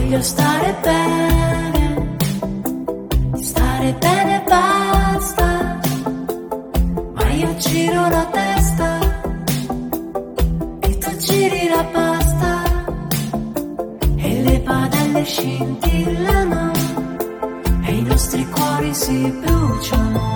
Voglio stare bene basta, ma io giro la testa e tu giri la pasta e le padelle scintillano e i nostri cuori si bruciano.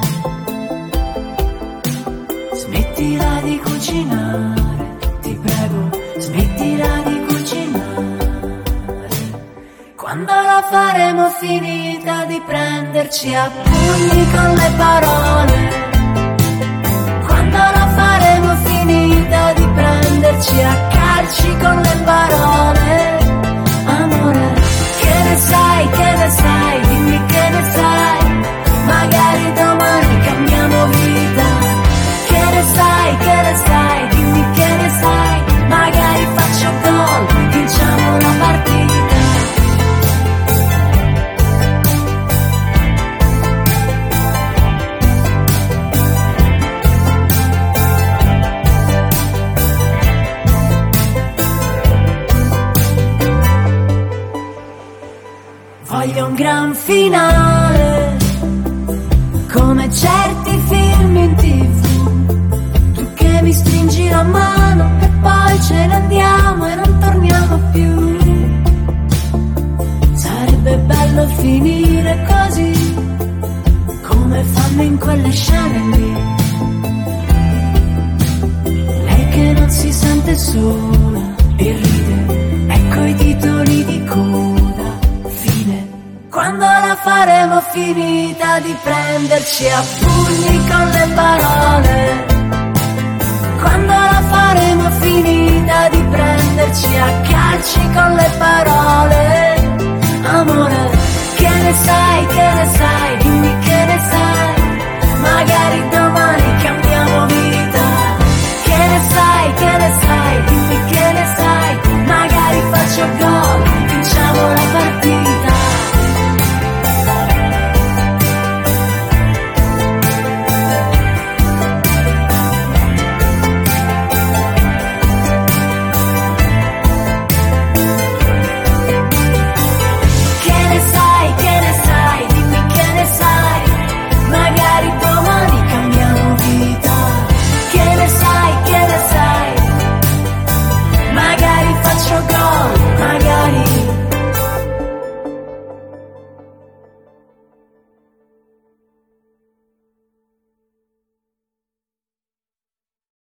Smettila di cucinare, ti prego, smettila di cucinare. Quando la faremo finita di prenderci a pugni con le parole? Quando la faremo finita di prenderci a calci con le parole? Amore, che ne sai, dimmi che ne sai, magari domani cambiamo vita. Che ne sai, dimmi che ne sai, magari faccio gol, vinciamo la partita. Voglio un gran finale, come certi film in TV. Tu che mi stringi la mano e poi ce ne andiamo e non torniamo più. Sarebbe bello finire così, come fanno in quelle scene lì. Lei che non si sente sola e ride, ecco i titoli di coda. Quando la faremo finita di prenderci a pugni con le parole? Quando la faremo finita di prenderci a calci con le parole? Amore, che ne sai,